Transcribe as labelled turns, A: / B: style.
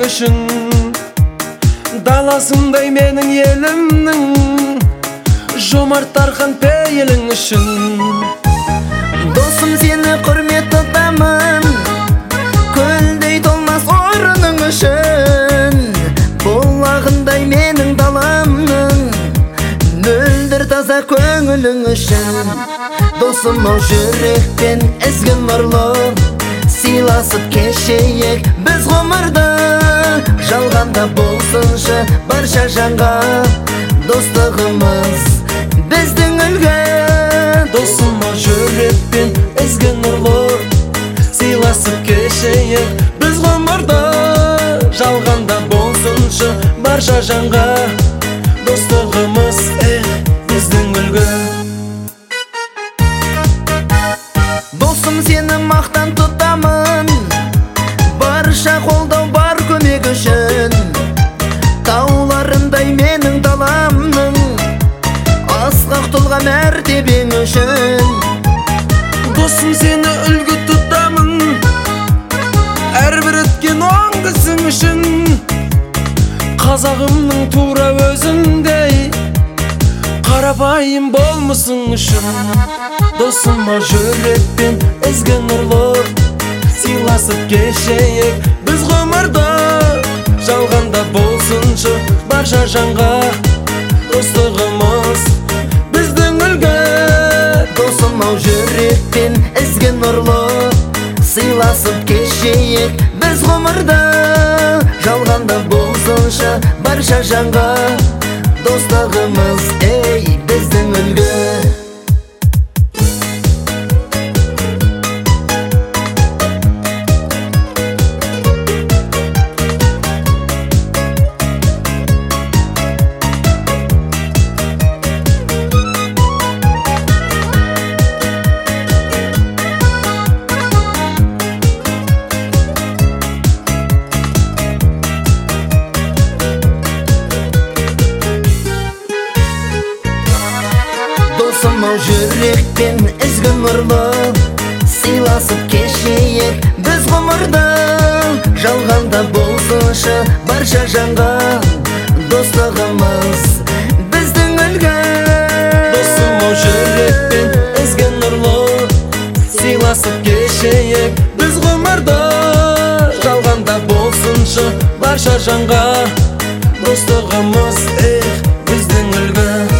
A: үшін, даласындай менің елімнің, жомарт дархан пейілің үшін.
B: Досым, сені құрмет тұтамын, көлдей толмас орының үшін. Бұлағындай менің даламның, мөлдір таза көңілің үшін. Досым, ау жүрекпен ізгі нұрлы, сыйласып кешейік біз ғұмырды. Жалғанда болсыншы барша жанға, достығымыз біздің үлгі.
A: Досым, ау жүрекпен ізгі нұрлы, сыйласып кешейік біз ғұмырды. Жалғанда болсыншы барша жанға, достығымыз біздің үлгі.
B: Досым, сені мақтан тұтамын, барша қолдау бар көмек үшін. Тауларындай менің даламның, асқақ тұлға мәртебең үшін.
A: Досым, сені үлгі тұтамын, әрбір өткен оң ісің үшін. Қазағымның тура өзіндей, қарапайым болмысың үшін. Досым, ау жүрекпен ізгі нұрлы, сыйласып кешейік біз ғұмырды. Жалғанда болсыншы барша жанға, достығымыз біздің үлгі.
B: Досым, ау жүрекпен ізгі нұрлы, сыйласып кешейік біз ғұмырды. Жалғанда болсыншы барша жанға, достығымыз біздің үлгі. Досым, ау жүрекпен ізгі нұрлы, сыйласып кешейік біз ғұмырды. Жалғанда болсыншы барша жанға, достығымыз біздің үлгі.
A: Досым, ау жүрекпен ізгі нұрлы, сыйласып кешейік біз ғұмырды. Жалғанда болсыншы барша жанға, достығымыз біздің үлгі.